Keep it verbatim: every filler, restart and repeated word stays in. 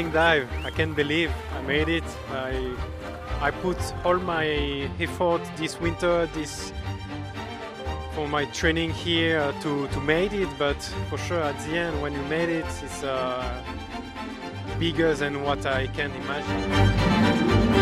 amazing dive. I can't believe I made it. I, I put all my effort this winter, this for my training here to, to make it, but for sure at the end when you made it, it's uh, bigger than what I can imagine.